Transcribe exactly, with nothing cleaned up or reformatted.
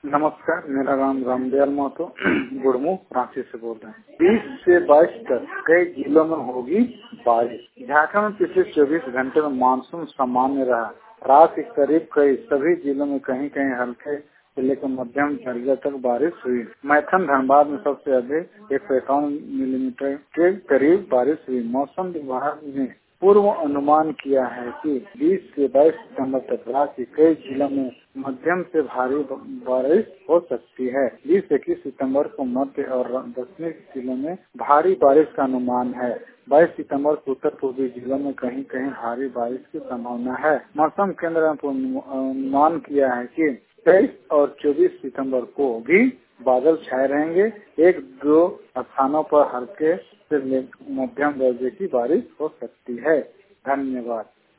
नमस्कार, मेरा नाम रामदयाल महतो गुड़मू रांची से बोल रहे हैं। बीस से बाईस तक कई जिलों में होगी बारिश। झारखंड में पिछले चौबीस घंटे में मानसून सामान्य रहा। रात के करीब कई सभी जिलों में कहीं कहीं हल्के से लेकर मध्यम दर्जे तक बारिश हुई। मैथन धनबाद में सबसे अधिक एक सौ इक्यावन मिलीमीटर के करीब बारिश हुई। मौसम विभाग ने पूर्व अनुमान किया है कि बीस से बाईस सितंबर तक राज्य के कई जिलों में मध्यम से भारी बारिश हो सकती है। बीस से इक्कीस सितंबर को मध्य और दक्षिणी जिलों में भारी बारिश का अनुमान है। बाईस सितंबर को उत्तर पूर्वी जिलों में कहीं कहीं भारी बारिश की संभावना है। मौसम केंद्र ने अनुमान किया है कि तेईस और चौबीस सितंबर को भी बादल छाए रहेंगे। एक दो स्थानों पर हल्के से मध्यम दर्जे की बारिश हो सकती है। धन्यवाद।